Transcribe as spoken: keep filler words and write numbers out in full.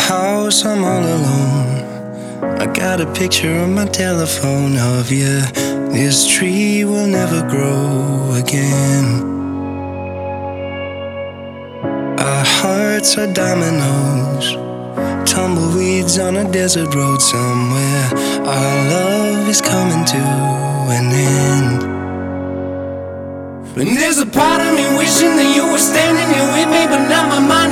house, I'm all alone. I got a picture on my telephone of you. This tree will never grow again. Our hearts are dominoes, tumbleweeds on a desert road somewhere. Our love is coming to an end. And there's a part of me wishing that you were standing here with me, but now my mind